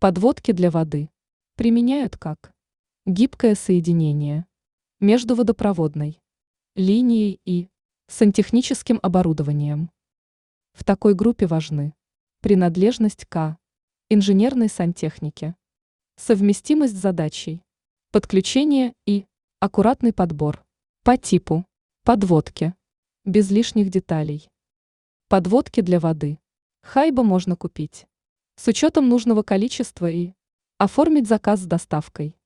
Подводки для воды применяют как гибкое соединение между водопроводной линией и сантехническим оборудованием. В такой группе важны принадлежность к инженерной сантехнике, совместимость с задачей, подключение и аккуратный подбор по типу подводки, без лишних деталей. Подводки для воды Хайба можно купить с учетом нужного количества и оформить заказ с доставкой.